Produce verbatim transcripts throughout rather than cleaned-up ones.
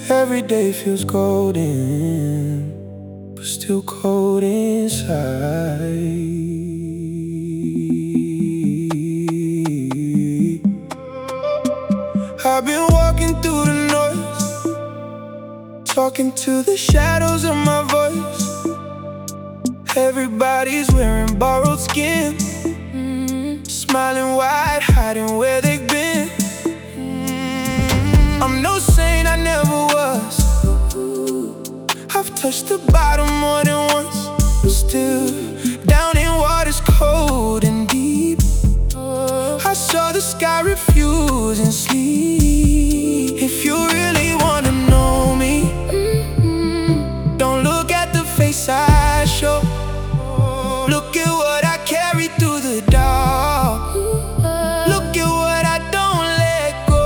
Every day feels golden, but still cold inside. I've been walking through the noise, talking to the shadows of my voice. Everybody's wearing borrowed skin, mm, smiling wide, hiding where they've been. mm, I'm no saint, I never was. I've touched the bottom more than once, but still down in waters cold and deep. I saw the sky refusing sleep. If you really wanna know me, mm-hmm, don't look at the face I show. Look at what I carry through the dark. Look at what I don't let go.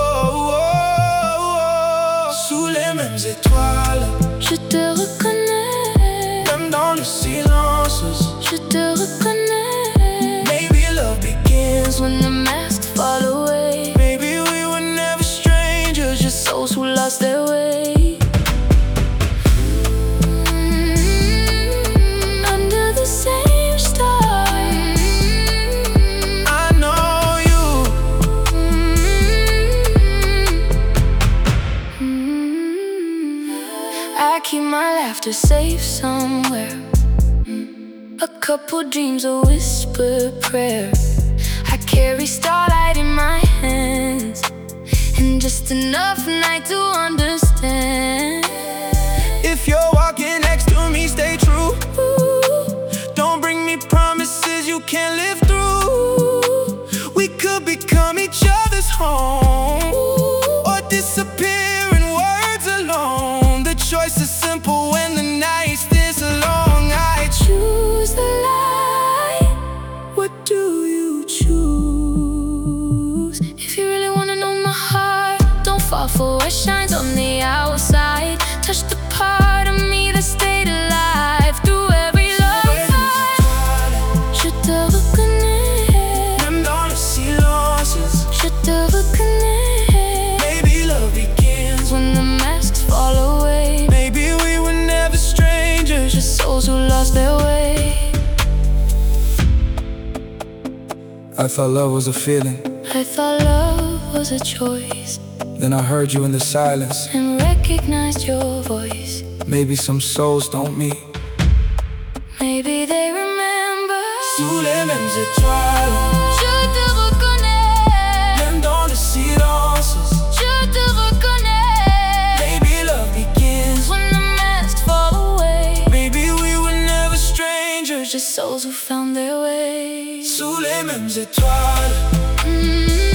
Sous les mêmes étoiles, je te reconnais. même dans le silence, je te reconnais. Maybe love begins when the masks fall away. Maybe we were never strangers, just souls who lost their way. I keep my laughter safe somewhere, a couple dreams, a whispered prayer. I carry starlight in my hands, and just enough night to understand. If you're walking next to me, stay true. Don't bring me promises you can't live through. We could become each other's home, or disappear in words alone. The choice is simple when the night stays long. I choose the light. What do you choose? If you really wanna know my heart, don't fall for what shines on the outside. Touch the part of me that stayed alive through every love fight. Je te reconnais, même dans le silence, je te reconnais. Maybe love begins when the masks fall away. Maybe we were never strangers, just souls who lost their way. I thought love was a feeling, I thought love was a choice. Then I heard you in the silence and recognized your voice. Maybe some souls don't meet, maybe they remember. Sous les mêmes étoiles, je te reconnais. Même dans le silence, je te reconnais. Maybe love begins when the masks fall away. Maybe we were never strangers, just souls who found their way. Sous les mêmes étoiles, mm-hmm.